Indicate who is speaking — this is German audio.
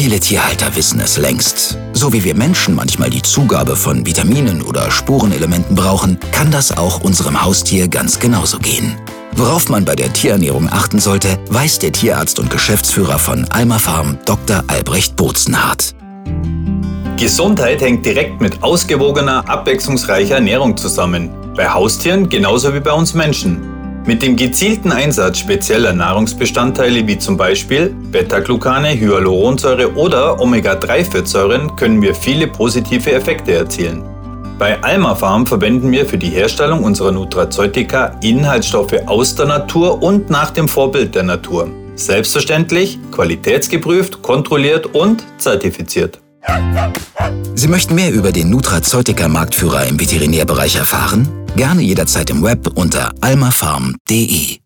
Speaker 1: Viele Tierhalter wissen es längst. So wie wir Menschen manchmal die Zugabe von Vitaminen oder Spurenelementen brauchen, kann das auch unserem Haustier ganz genauso gehen. Worauf man bei der Tierernährung achten sollte, weiß der Tierarzt und Geschäftsführer von Alma Farm, Dr. Albrecht Bozenhardt.
Speaker 2: Gesundheit hängt direkt mit ausgewogener, abwechslungsreicher Ernährung zusammen. Bei Haustieren genauso wie bei uns Menschen. Mit dem gezielten Einsatz spezieller Nahrungsbestandteile wie zum Beispiel Beta-Glucane, Hyaluronsäure oder Omega-3-Fettsäuren können wir viele positive Effekte erzielen. Bei Alma Farm verwenden wir für die Herstellung unserer Nutraceutica Inhaltsstoffe aus der Natur und nach dem Vorbild der Natur. Selbstverständlich, qualitätsgeprüft, kontrolliert und zertifiziert.
Speaker 1: Sie möchten mehr über den Nutraceutica-Marktführer im Veterinärbereich erfahren? Gerne jederzeit im Web unter almafarm.de.